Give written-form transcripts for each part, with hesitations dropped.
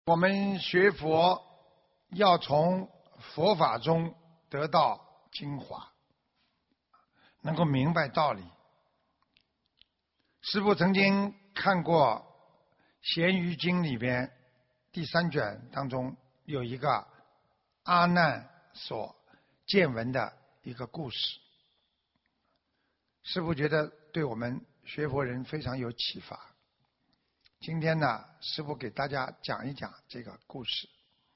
我们学佛要从佛法中得到精华，能够明白道理。师父曾经看过《咸鱼经》里边第3卷当中有一个阿难所见闻的一个故事，师父觉得对我们学佛人非常有启发。今天呢，师父给大家讲一讲这个故事。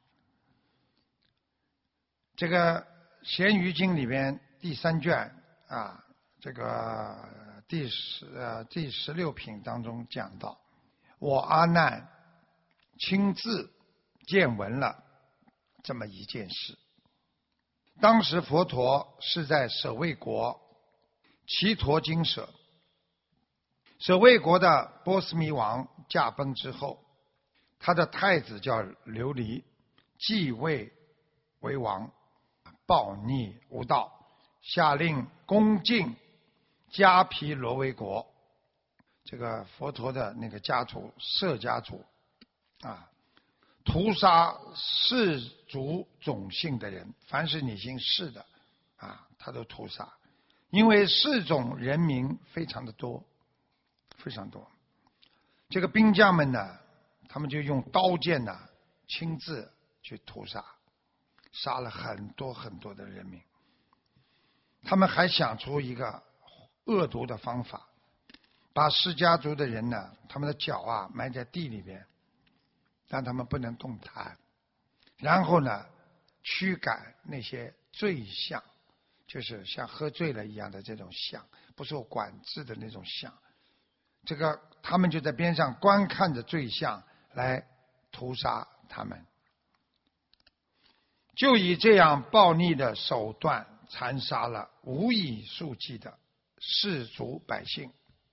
这个《咸鱼经》里边第3卷啊，这个第16品当中讲到，我阿难亲自见闻了这么一件事。当时佛陀是在舍卫国祇陀精舍，舍卫国的波斯弥王驾崩之后，他的太子叫琉璃继位为王，暴逆无道，下令攻进迦毗罗卫国，这个佛陀的那个家族舍家族啊，屠杀氏族种姓的人，凡是你姓氏的啊，他都屠杀，因为氏种人民非常的多，非常多。这个兵将们呢，他们就用刀剑呢亲自去屠杀，杀了很多很多的人民。他们还想出一个恶毒的方法，把氏家族的人呢，他们的脚啊埋在地里边，让他们不能动弹，然后呢驱赶那些罪相，就是像喝醉了一样的这种相，不受管制的那种相。这个他们就在边上观看着罪相来屠杀他们，就以这样暴逆的手段残杀了无以数计的氏族百姓。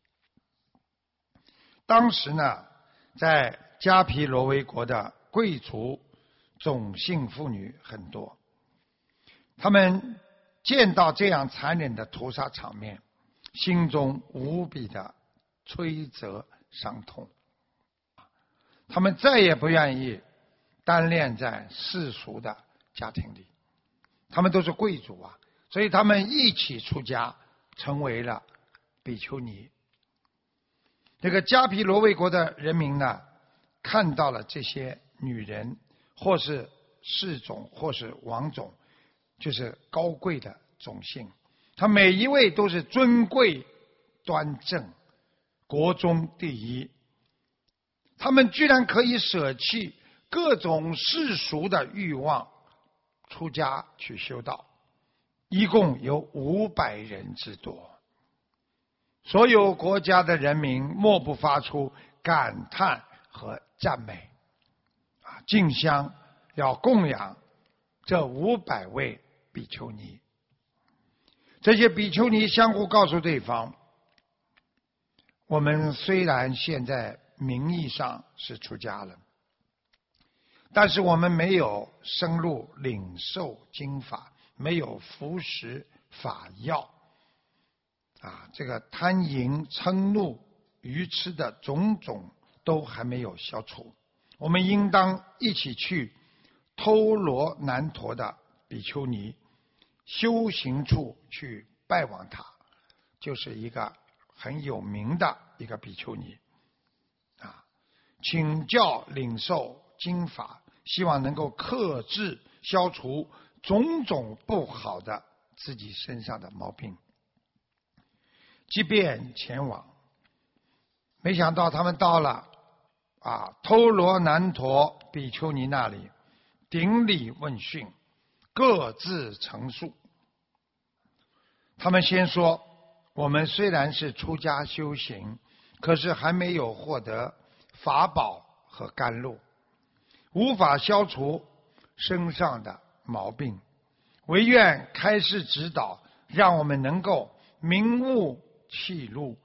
当时呢，在迦毗罗卫国的贵族种姓妇女很多，他们见到这样残忍的屠杀场面，心中无比的摧折伤痛，他们再也不愿意单恋在世俗的家庭里，他们都是贵族啊，所以他们一起出家，成为了比丘尼。这个迦毗罗卫国的人民呢，看到了这些女人，或是氏种，或是王种，就是高贵的种姓，他每一位都是尊贵端正，国中第一。他们居然可以舍弃各种世俗的欲望，出家去修道，一共有500人之多。所有国家的人民莫不发出感叹和赞美啊，竞相要供养这500位比丘尼。这些比丘尼相互告诉对方，我们虽然现在名义上是出家了，但是我们没有深入领受经法，没有服食法药啊，这个贪淫嗔怒愚痴的种种都还没有消除。我们应当一起去偷罗南陀的比丘尼修行处去拜望他，就是一个很有名的一个比丘尼啊，请教领受经法，希望能够克制消除种种不好的自己身上的毛病。即便前往，没想到他们到了偷罗南陀比丘尼那里，顶礼问讯，各自陈述。他们先说，我们虽然是出家修行，可是还没有获得法宝和甘露，无法消除身上的毛病，唯愿开示指导，让我们能够明悟弃路。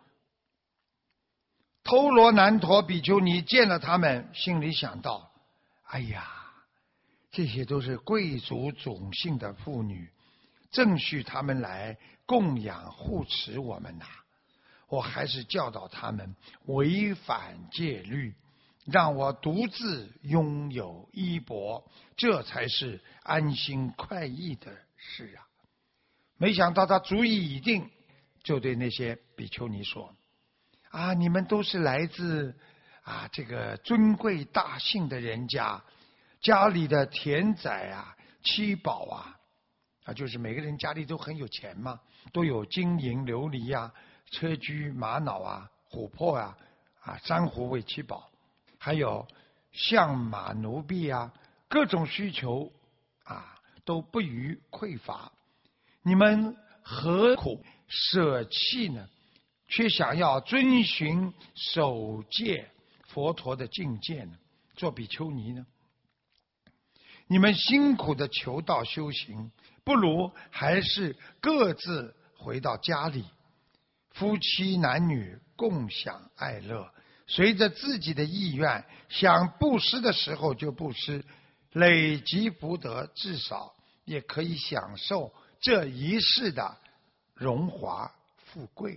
偷罗南陀比丘尼见了他们，心里想到，哎呀，这些都是贵族种姓的妇女，正需他们来供养护持我们呐，我还是教导他们违反戒律， 让我独自拥有衣钵，这才是安心快意的事啊！没想到他主意已定，就对那些比丘尼说：啊，你们都是来自这个尊贵大姓的人家，家里的田宅妻宝就是每个人家里都很有钱嘛，都有金银琉璃车驹玛瑙琥珀珊瑚为妻宝，还有象马奴婢各种需求都不予匮乏。你们何苦舍弃呢？却想要遵循守戒佛陀的境界呢？做比丘尼呢？你们辛苦的求道修行，不如还是各自回到家里，夫妻男女共享爱乐，随着自己的意愿，想布施的时候就布施，累积福德，至少也可以享受这一世的荣华富贵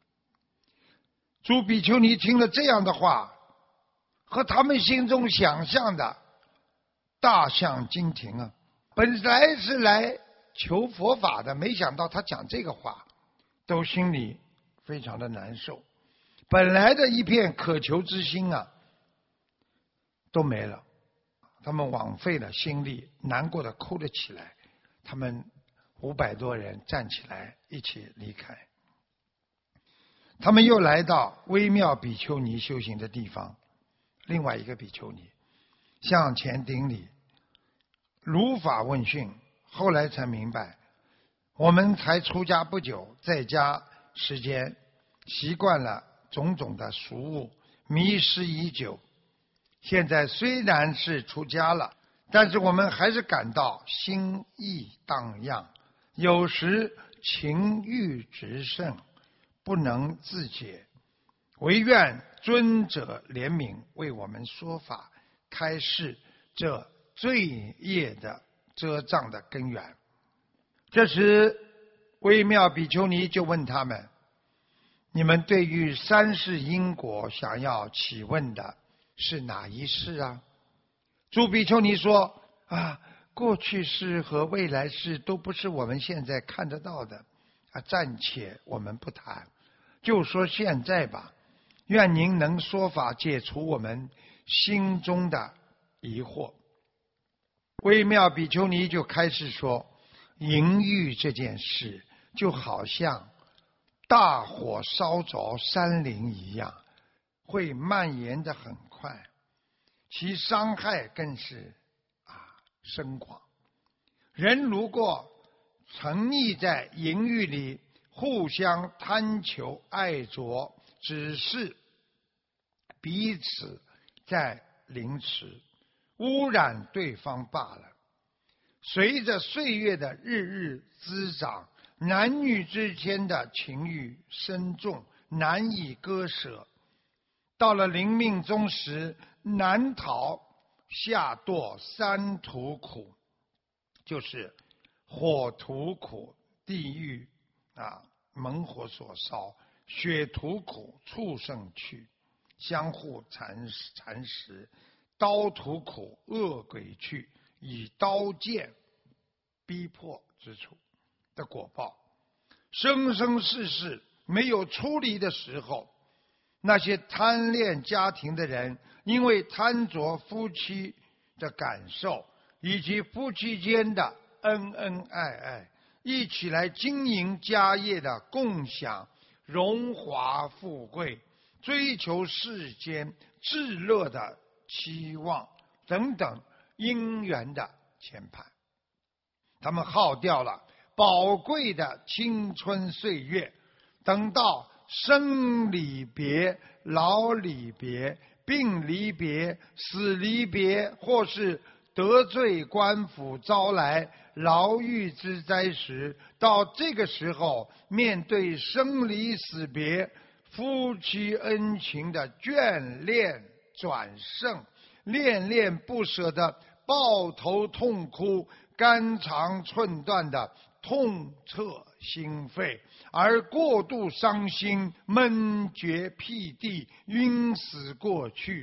诸比丘尼听了这样的话，和他们心中想象的大相径庭本来是来求佛法的，没想到他讲这个话，都心里非常的难受。本来的一片渴求之心都没了，他们枉费了心力，难过的哭了起来。他们500多人站起来一起离开。他们又来到微妙比丘尼修行的地方，另外一个比丘尼向前顶礼，如法问讯。后来才明白，我们才出家不久，在家时间习惯了种种的俗物，迷失已久。现在虽然是出家了，但是我们还是感到心意荡漾，有时情欲直盛，不能自解，唯愿尊者怜悯，为我们说法，开示这罪业的遮障的根源。这时微妙比丘尼就问他们：你们对于三世因果想要起问的是哪一世诸比丘尼说：过去世和未来世都不是我们现在看得到的暂且我们不谈，就说现在吧。愿您能说法解除我们心中的疑惑。微妙比丘尼就开始说，淫欲这件事就好像大火烧着山林一样，会蔓延得很快，其伤害更是深广。人如果沉溺在淫欲里，互相贪求爱着，只是彼此在凌迟，污染对方罢了。随着岁月的日日滋长，男女之间的情欲深重，难以割舍。到了临命终时，难逃下堕三途苦，就是火途苦，地狱猛火所烧；血途苦，畜生去，相互蚕食；刀途苦，恶鬼去，以刀剑逼迫之处的果报。生生世世没有出离的时候，那些贪恋家庭的人，因为贪着夫妻的感受，以及夫妻间的恩恩爱爱，一起来经营家业的共享荣华富贵，追求世间至乐的期望等等因缘的牵绊，他们耗掉了宝贵的青春岁月，等到生离别、老离别、病离别、死离别，或是得罪官府招来牢狱之灾时，到这个时候，面对生离死别，夫妻恩情的眷恋转胜，恋恋不舍的抱头痛哭，肝肠寸断的痛彻心扉，而过度伤心，闷绝屁地，晕死过去，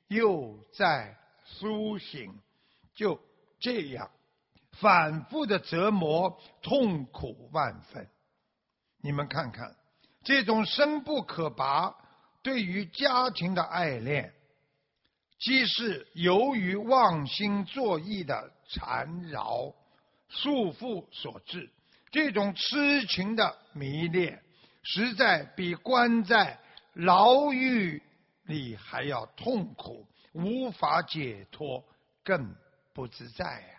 又再苏醒，就这样反复的折磨，痛苦万分。你们看看，这种深不可拔对于家庭的爱恋，既是由于妄心作意的缠绕束缚所致，这种痴情的迷恋，实在比关在牢狱里还要痛苦，无法解脱，更不自在呀。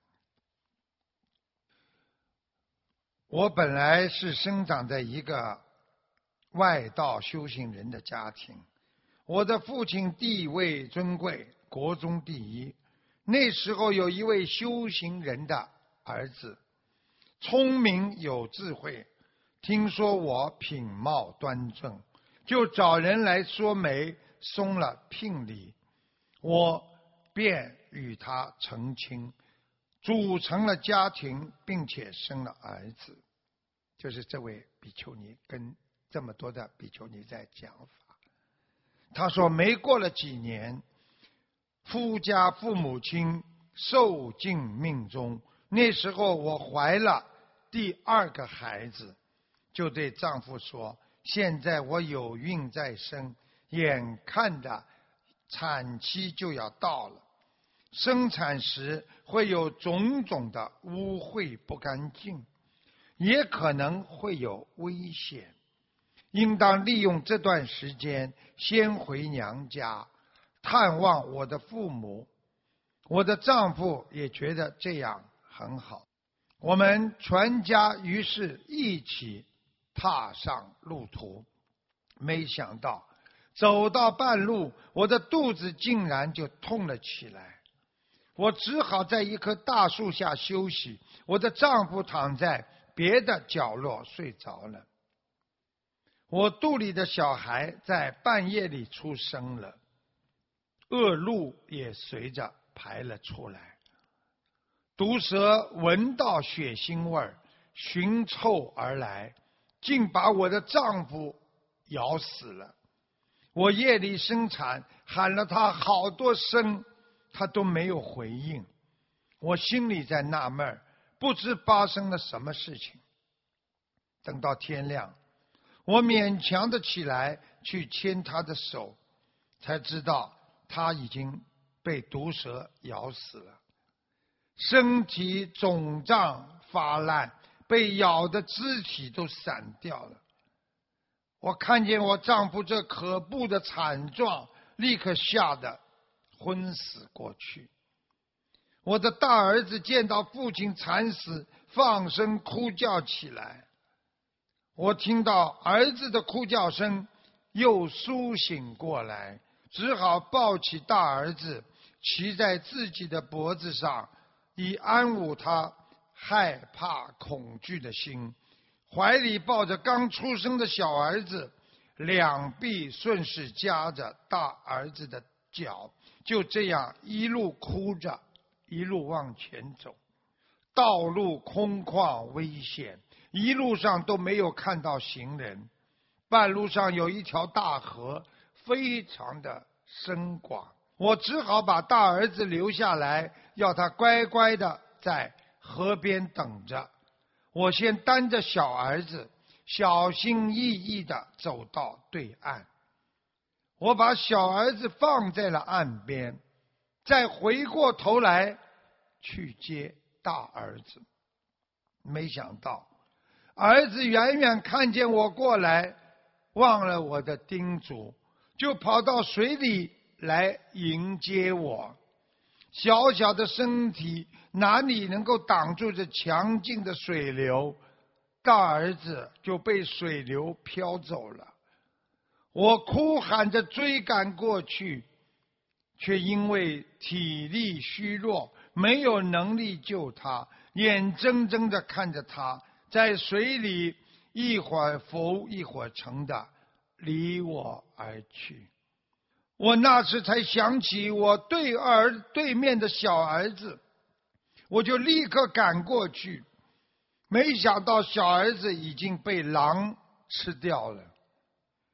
我本来是生长在一个外道修行人的家庭，我的父亲地位尊贵，国中第一。那时候有一位修行人的儿子，聪明有智慧，听说我品貌端正，就找人来说媒，送了聘礼，我便与他成亲，组成了家庭，并且生了儿子。就是这位比丘尼跟这么多的比丘尼在讲法。他说没过了几年，夫家父母亲受尽命终，那时候我怀了第2个孩子，就对丈夫说，现在我有孕在身，眼看着产期就要到了，生产时会有种种的污秽不干净，也可能会有危险，应当利用这段时间先回娘家探望我的父母。我的丈夫也觉得这样很好，我们全家于是一起踏上路途。没想到走到半路，我的肚子竟然就痛了起来，我只好在一棵大树下休息，我的丈夫躺在别的角落睡着了。我肚里的小孩在半夜里出生了，恶露也随着排了出来。毒蛇闻到血腥味，寻臭而来，竟把我的丈夫咬死了。我夜里生产，喊了他好多声，他都没有回应。我心里在纳闷，不知发生了什么事情。等到天亮，我勉强的起来去牵他的手，才知道他已经被毒蛇咬死了，身体肿胀发烂，被咬的肢体都散掉了。我看见我丈夫这可怖的惨状，立刻吓得昏死过去。我的大儿子见到父亲惨死，放声哭叫起来。我听到儿子的哭叫声，又苏醒过来，只好抱起大儿子，骑在自己的脖子上，以安抚他害怕恐惧的心。怀里抱着刚出生的小儿子，两臂顺势夹着大儿子的脚，就这样一路哭着一路往前走。道路空旷危险，一路上都没有看到行人。半路上有一条大河，非常的深广，我只好把大儿子留下来，要他乖乖的在河边等着。我先担着小儿子，小心翼翼地走到对岸。我把小儿子放在了岸边，再回过头来去接大儿子。没想到儿子远远看见我过来，忘了我的叮嘱，就跑到水里来迎接我。小小的身体哪里能够挡住这强劲的水流，大儿子就被水流飘走了。我哭喊着追赶过去，却因为体力虚弱，没有能力救他，眼睁睁地看着他在水里一会儿浮一会儿沉的离我而去。我那时才想起我对面的小儿子，我就立刻赶过去，没想到小儿子已经被狼吃掉了。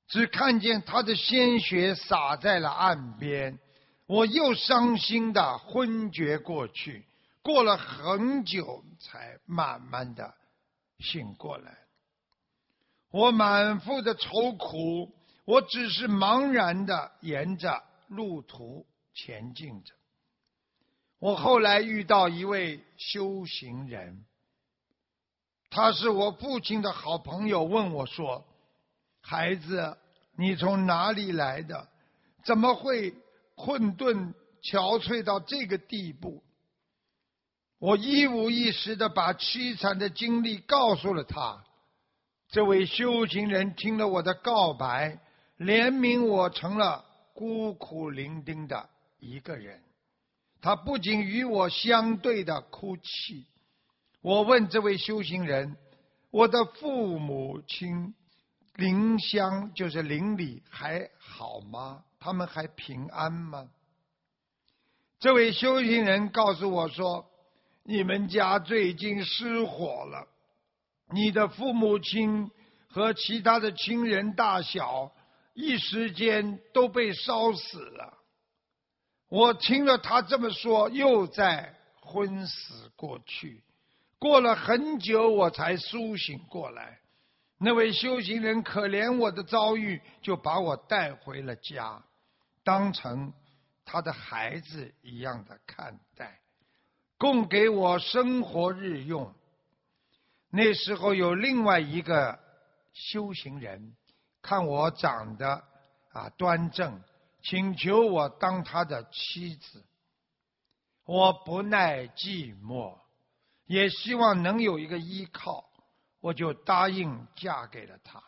只看见他的鲜血洒在了岸边，我又伤心的昏厥过去，过了很久才慢慢的醒过来。我满腹的愁苦，我只是茫然的沿着路途前进着。我后来遇到一位修行人，他是我父亲的好朋友，问我说：孩子，你从哪里来的？怎么会混沌憔悴到这个地步？我一五一十的把凄惨的经历告诉了他。这位修行人听了我的告白，怜悯我成了孤苦伶仃的一个人。他不仅与我相对的哭泣。我问这位修行人：我的父母亲邻乡，就是邻里还好吗？他们还平安吗？这位修行人告诉我说：你们家最近失火了，你的父母亲和其他的亲人大小一时间都被烧死了。我听了他这么说，又在昏死过去。过了很久，我才苏醒过来。那位修行人可怜我的遭遇，就把我带回了家，当成他的孩子一样的看待，供给我生活日用。那时候有另外一个修行人，看我长得端正，请求我当他的妻子。我不耐寂寞，也希望能有一个依靠，我就答应嫁给了他。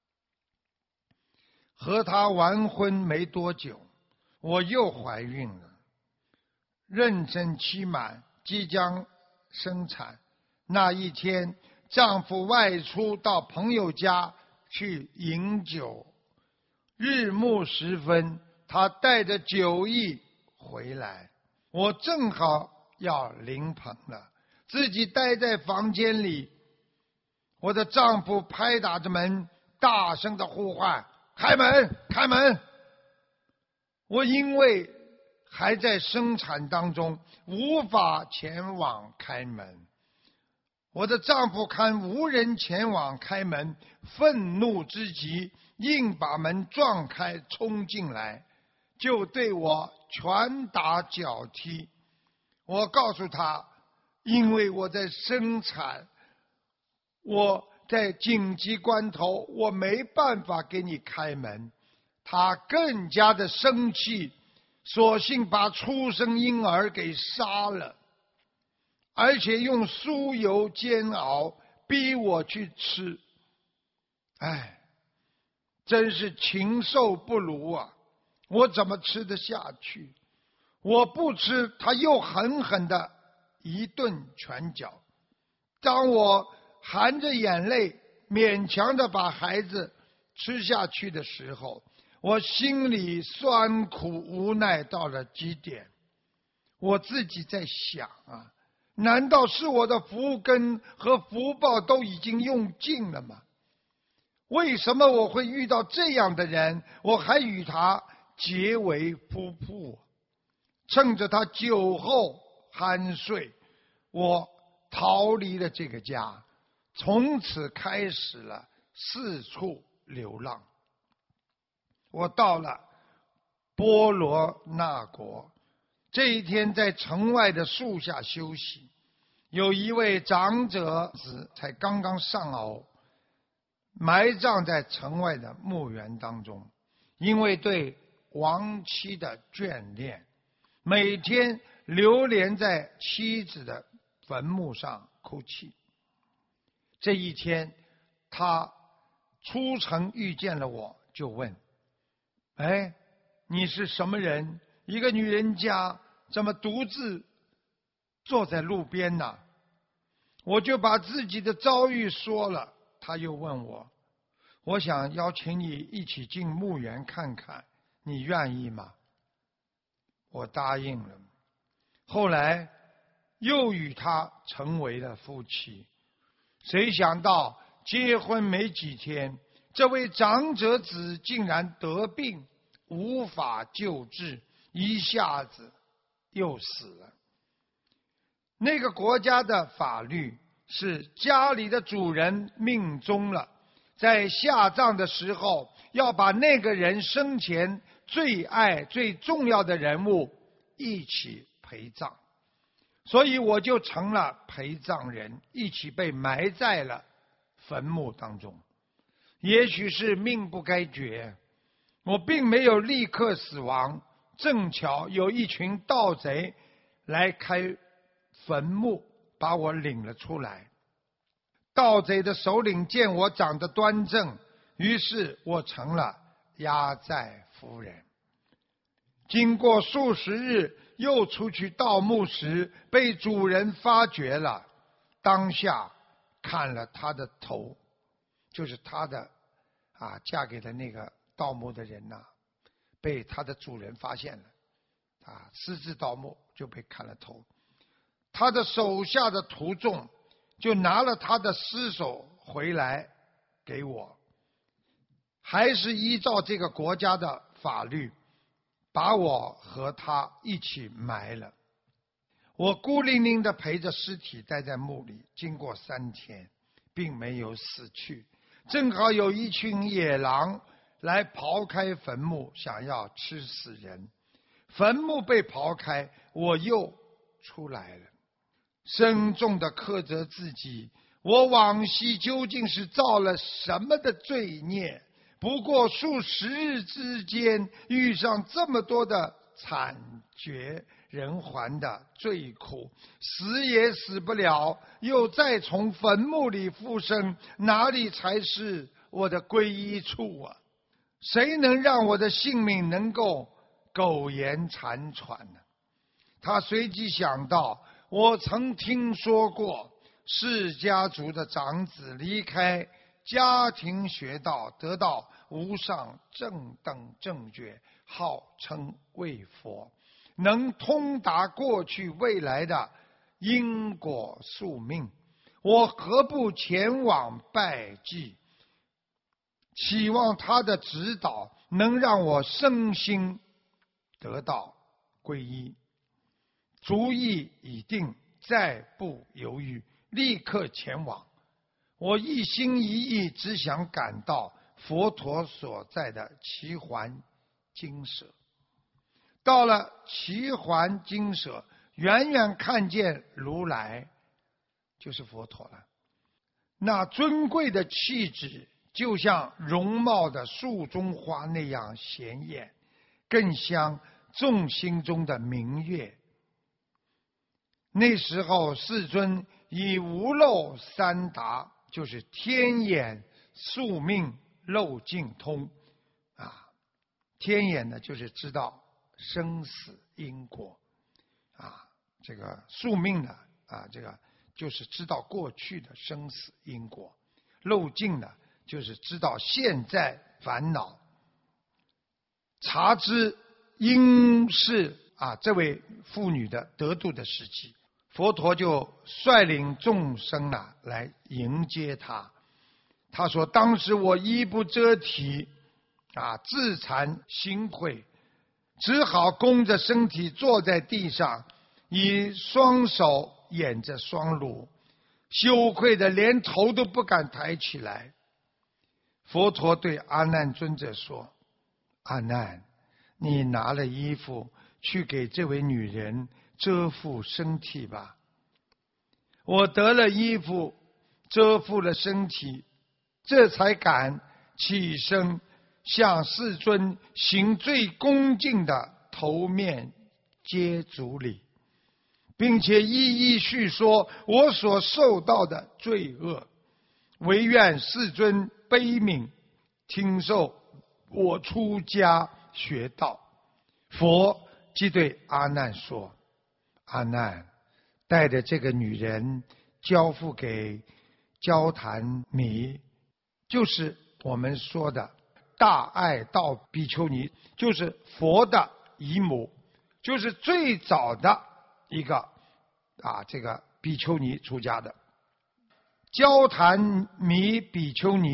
和他完婚没多久，我又怀孕了，妊娠期满，即将生产。那一天，丈夫外出到朋友家去饮酒，日暮时分，他带着酒意回来，我正好要临盆了，自己待在房间里。我的丈夫拍打着门，大声的呼唤：开门，开门！我因为还在生产当中，无法前往开门。我的丈夫看无人前往开门，愤怒之极，硬把门撞开，冲进来，就对我拳打脚踢。我告诉他，因为我在生产，我在紧急关头，我没办法给你开门。他更加的生气，索性把出生婴儿给杀了，而且用酥油煎熬，逼我去吃。哎，真是禽兽不如啊！我怎么吃得下去？我不吃，他又狠狠的一顿拳脚。当我含着眼泪勉强的把孩子吃下去的时候，我心里酸苦无奈到了极点。我自己在想啊，难道是我的福根和福报都已经用尽了吗？为什么我会遇到这样的人，我还与他结为夫妇？趁着他酒后酣睡，我逃离了这个家，从此开始了四处流浪。我到了波罗那国，这一天在城外的树下休息，有一位长者子才刚刚上偶，埋葬在城外的墓园当中。因为对亡妻的眷恋，每天流连在妻子的坟墓上哭泣。这一天，他出城遇见了我，就问：哎，你是什么人？一个女人家怎么独自坐在路边呢？我就把自己的遭遇说了。他又问我：我想邀请你一起进墓园看看，你愿意吗？我答应了。后来又与他成为了夫妻。谁想到结婚没几天， 这位长者子竟然得病，无法救治，一下子又死了。那个国家的法律是家里的主人命终了，在下葬的时候要把那个人生前最爱最重要的人物一起陪葬，所以我就成了陪葬人，一起被埋在了坟墓当中。也许是命不该绝，我并没有立刻死亡，正巧有一群盗贼来开坟墓，把我领了出来。盗贼的首领见我长得端正，于是我成了压寨夫人。经过数十日，又出去盗墓时，被主人发觉了，当下砍了他的头，就是他的嫁给的那个盗墓的人被他的主人发现了，私自盗墓就被砍了头。他的手下的徒众就拿了他的尸首回来给我，还是依照这个国家的法律，把我和他一起埋了。我孤零零地陪着尸体待在墓里，经过3天，并没有死去。正好有一群野狼来刨开坟墓，想要吃死人。坟墓被刨开，我又出来了，深重地苛责自己，我往昔究竟是造了什么的罪孽？不过数十日之间，遇上这么多的惨绝人寰的罪苦，死也死不了，又再从坟墓里复生，哪里才是我的归依处啊？谁能让我的性命能够苟延残喘呢？他随即想到，我曾听说过释家族的长子离开家庭学道，得到无上正等正觉，号称为佛，能通达过去未来的因果宿命。我何不前往拜祭，期望他的指导能让我身心得到皈依。主意已定，再不犹豫，立刻前往。我一心一意只想赶到佛陀所在的奇环精舍。到了奇环精舍，远远看见如来，就是佛陀了。那尊贵的气质就像容貌的树中花那样显眼，更像众心中的明月。那时候世尊以无漏三达，就是天眼、宿命、漏尽通天眼呢就是知道生死因果这个宿命呢这个就是知道过去的生死因果，漏尽呢就是知道现在烦恼，察知应是这位妇女的得度的时期。佛陀就率领众生来迎接他。他说，当时我衣不遮体自惭形秽，只好弓着身体坐在地上，以双手掩着双乳，羞愧的连头都不敢抬起来。佛陀对阿难尊者说，阿难，你拿了衣服去给这位女人遮覆身体吧。我得了衣服遮覆了身体，这才敢起身向世尊行最恭敬的头面接足礼，并且一一叙说我所受到的罪恶，唯愿世尊悲悯听受我出家学道。佛即对阿难说，阿难，带着这个女人交付给焦檀弥，就是我们说的大爱道比丘尼，就是佛的姨母，就是最早的一个这个比丘尼出家的。焦檀弥比丘尼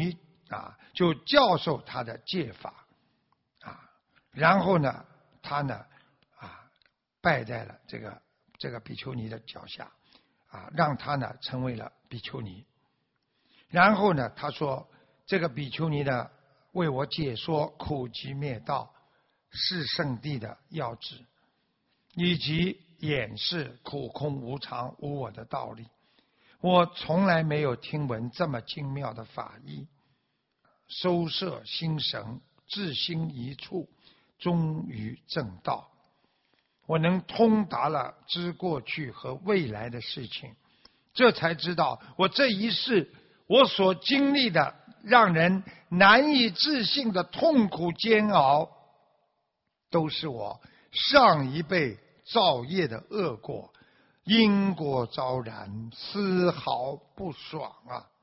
就教授他的戒法然后呢，他呢拜在了这个比丘尼的脚下让他呢成为了比丘尼。然后呢，他说这个比丘尼呢为我解说苦集灭道是圣地的要旨，以及演示苦空无常无我的道理。我从来没有听闻这么精妙的法义，收摄心神，至心一处，终于正道。我能通达了知过去和未来的事情，这才知道我这一世我所经历的让人难以置信的痛苦煎熬，都是我上一辈造业的恶果，因果昭然，丝毫不爽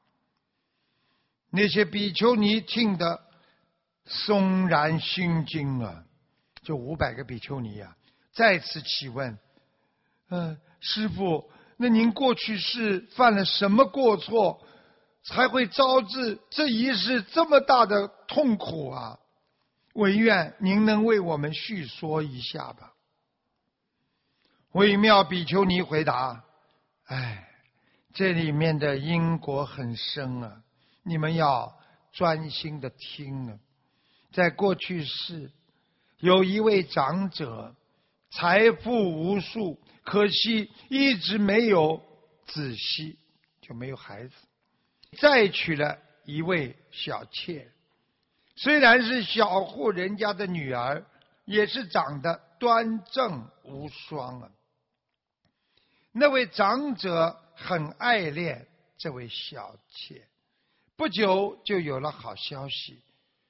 那些比丘尼听得悚然心惊就500个比丘尼再次起问师父，那您过去世犯了什么过错，才会招致这一世这么大的痛苦唯愿您能为我们叙说一下吧。微妙比丘尼回答：这里面的因果很深你们要专心的听在过去世，有一位长者，财富无数，可惜一直没有子息，就没有孩子。再娶了一位小妾，虽然是小户人家的女儿，也是长得端正无双那位长者很爱恋这位小妾，不久就有了好消息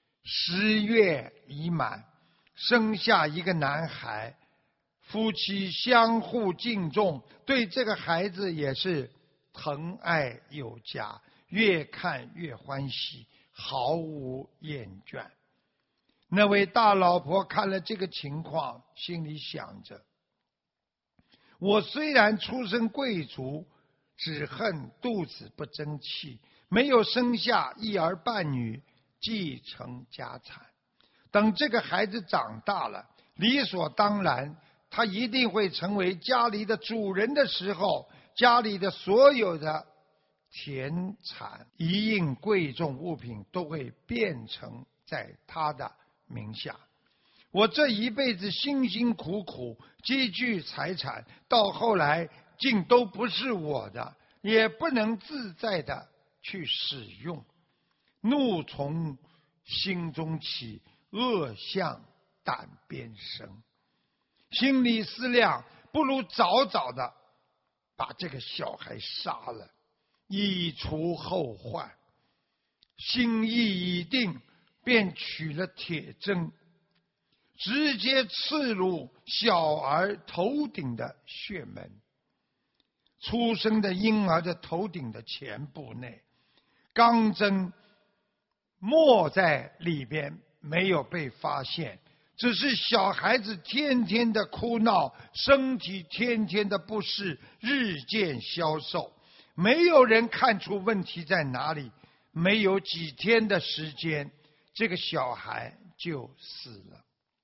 ，10月已满，生下一个男孩，夫妻相互敬重，对这个孩子也是疼爱有加，越看越欢喜，毫无厌倦。那位大老婆看了这个情况，心里想着，我虽然出身贵族，只恨肚子不争气，没有生下一儿半女继承家产。等这个孩子长大了，理所当然他一定会成为家里的主人的时候，家里的所有的田产一应贵重物品都会变成在他的名下。我这一辈子辛辛苦苦积聚财产，到后来竟都不是我的，也不能自在的去使用。怒从心中起，恶向胆边生。心里思量，不如早早的把这个小孩杀了，以除后患。心意已定，便取了铁针，直接刺入小儿头顶的穴门。出生的婴儿的头顶的前部内，钢针没在里边，没有被发现。只是小孩子天天的哭闹，身体天天的不适，日渐消瘦，没有人看出问题在哪里。没有几天的时间，这个小孩就死了。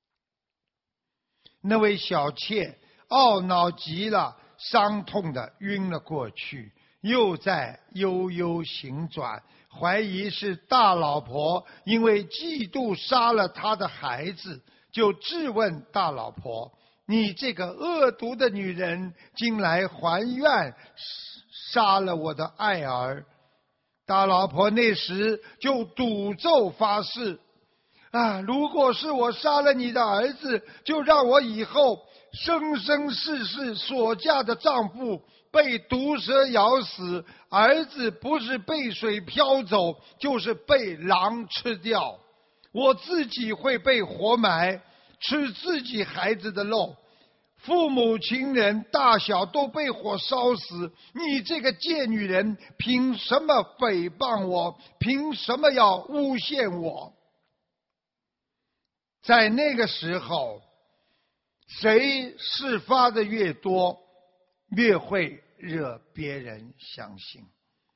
那位小妾懊恼极了，伤痛的晕了过去，又在悠悠行转，怀疑是大老婆因为嫉妒杀了他的孩子，就质问大老婆：你这个恶毒的女人，竟来还愿杀了我的爱儿。大老婆那时就赌咒发誓：如果是我杀了你的儿子，就让我以后生生世世所嫁的丈夫被毒蛇咬死，儿子不是被水漂走，就是被狼吃掉，我自己会被活埋，吃自己孩子的肉，父母亲人大小都被火烧死。你这个贱女人，凭什么诽谤我？凭什么要诬陷我？在那个时候，谁事发的越多，越会惹别人相信。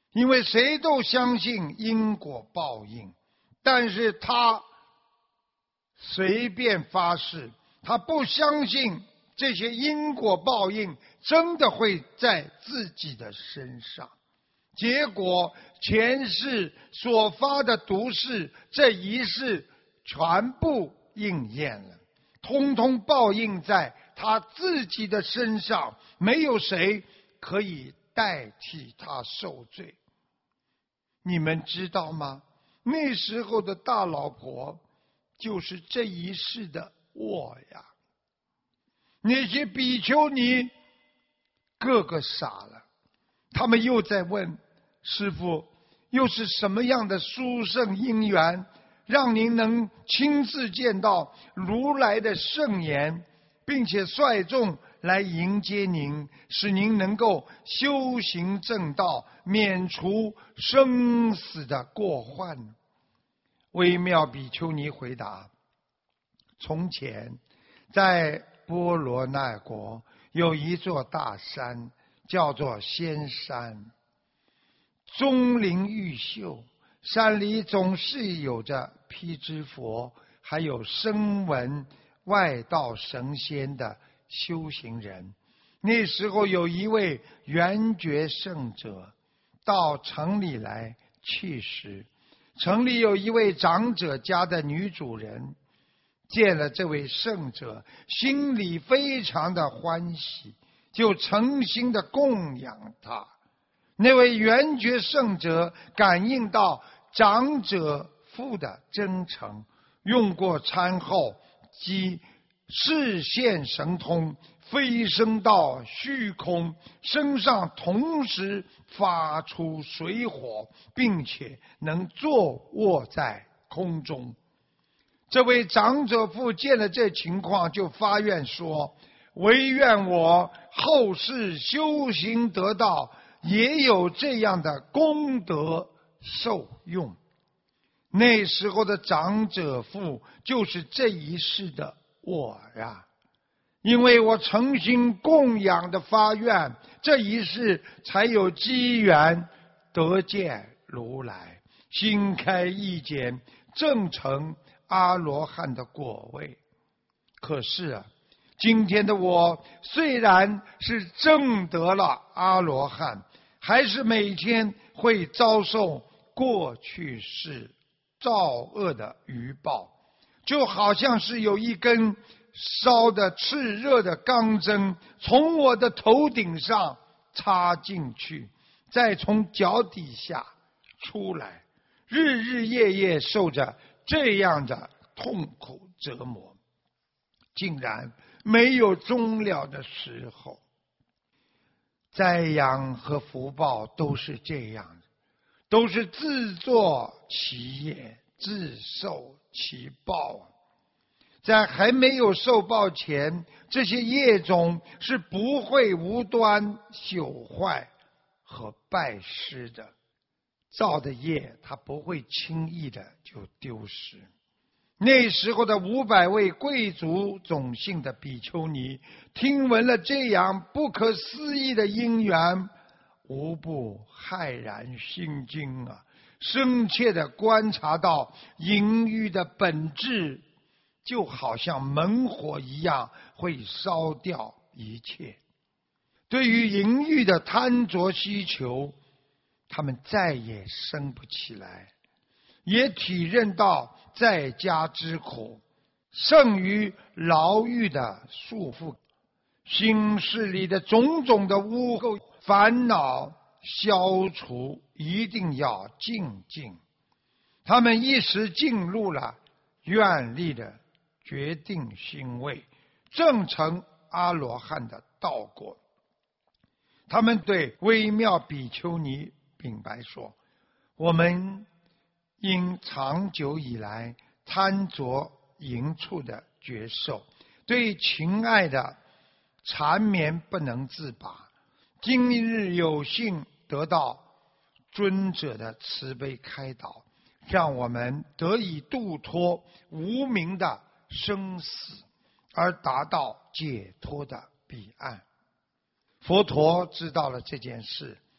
因为谁都相信因果报应，但是他随便发誓，他不相信这些因果报应真的会在自己的身上。结果前世所发的毒誓，这一世全部应验了，通通报应在他自己的身上，没有谁可以代替他受罪。你们知道吗？那时候的大老婆就是这一世的我呀。那些比丘尼个个傻了，他们又在问师父，又是什么样的殊胜因缘，让您能亲自见到如来的圣言，并且率众来迎接您，使您能够修行正道，免除生死的过患。微妙比丘尼回答：从前在波罗那国有一座大山，叫做仙山，钟灵毓秀，山里总是有着辟支佛，还有声闻外道神仙的修行人。那时候有一位圆觉圣者到城里来去世，城里有一位长者家的女主人见了这位圣者，心里非常的欢喜，就诚心的供养他。那位圆觉圣者感应到长者父的真诚，用过参后，即视线神通，飞升到虚空，身上同时发出水火，并且能坐卧在空中。这位长者父见了这情况，就发愿说：唯愿我后世修行得道，也有这样的功德受用。那时候的长者父就是这一世的我呀，因为我诚心供养的发愿，这一世才有机缘得见如来，心开意解，证成阿罗汉的果位。可是啊，今天的我虽然是证得了阿罗汉，还是每天会遭受过去世造恶的余报，就好像是有一根烧得炽热的钢针从我的头顶上插进去，再从脚底下出来，日日夜夜受着这样的痛苦折磨，竟然没有终了的时候。灾殃和福报都是这样的，都是自作其业，自受其报啊。在还没有受报前，这些业种是不会无端朽坏和败失的。造的业它不会轻易的就丢失。那时候的500位贵族种姓的比丘尼听闻了这样不可思议的因缘，无不骇然心惊啊，深切地观察到淫欲的本质就好像猛火一样，会烧掉一切。对于淫欲的贪着希求，他们再也生不起来，也体认到在家之苦胜于牢狱的束缚，心事里的种种的污垢烦恼消除，一定要静静。他们一时进入了愿力的决定心位，证成阿罗汉的道果。他们对微妙比丘尼禀白说：我们因长久以来贪着淫处的觉受，对情爱的缠绵不能自拔，今日有幸得到尊者的慈悲开导，让我们得以度脱无明的生死，而达到解脱的彼岸。佛陀知道了这件事，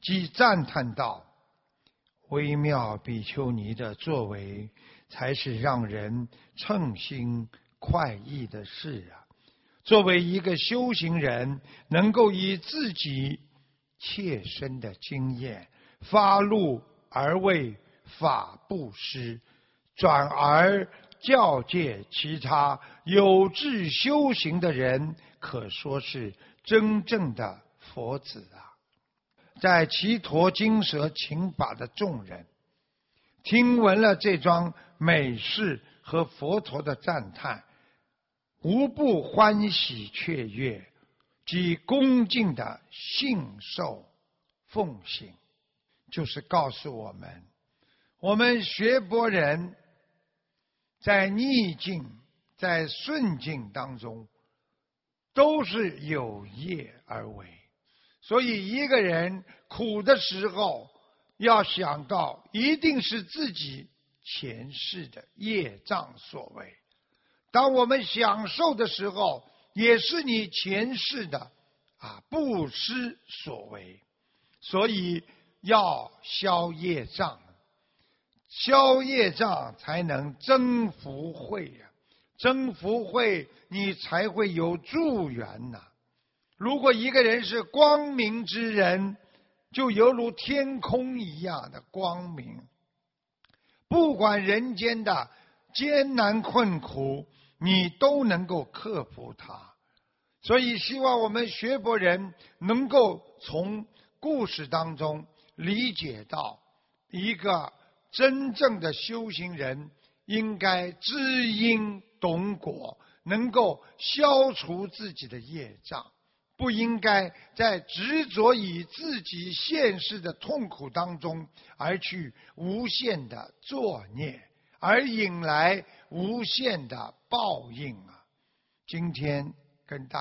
即赞叹道：微妙比丘尼的作为，才是让人称心快意的事啊！作为一个修行人，能够以自己切身的经验发露而为法布施，转而教诫其他有志修行的人，可说是真正的佛子啊！在祇陀精舍请法的众人，听闻了这桩美事和佛陀的赞叹，无不欢喜雀跃，即恭敬的信受奉行。就是告诉我们，我们学佛人在逆境在顺境当中都是有业而为，所以一个人苦的时候要想到一定是自己前世的业障所为，当我们享受的时候也是你前世的布施所为，所以要消业障，消业障才能增福慧呀，增福慧你才会有助缘呐。如果一个人是光明之人，就犹如天空一样的光明，不管人间的艰难困苦，你都能够克服它。所以希望我们学佛人能够从故事当中理解到，一个真正的修行人应该知因懂果，能够消除自己的业障，不应该在执着于自己现世的痛苦当中而去无限的作孽，而引来无限的报应啊！今天跟大